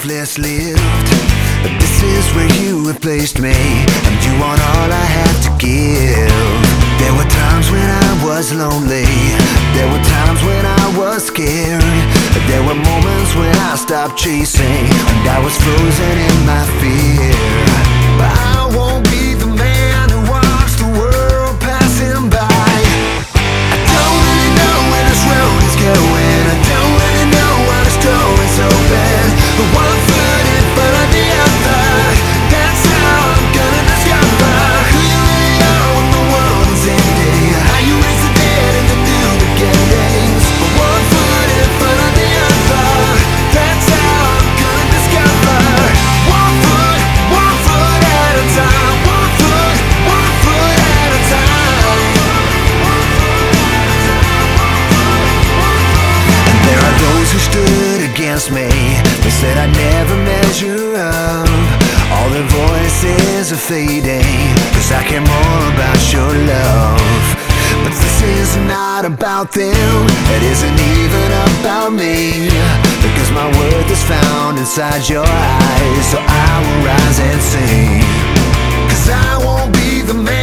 lifeless lived. This is where you replaced me, and you want all I have to give. There were times when I was lonely, there were times when I was scared. There were moments when I stopped chasing, and I was frozen in my fear. But I won't be the man who watched the world passing by. I don't really know where this road is going, I don't really know why this door is open. But one foot in front of the other, that's how I'm gonna discover who you really are when the world is ending, how you raise the dead and the new beginnings. But one foot in front of the other, that's how I'm gonna discover. One foot at a time, one foot at a time. And there are those who stood against me, they said I'd never measure up. All their voices are fading, 'cause I care more about your love. But this is not about them, it isn't even about me, because my worth is found inside your eyes. So I will rise and sing, 'cause I won't be the man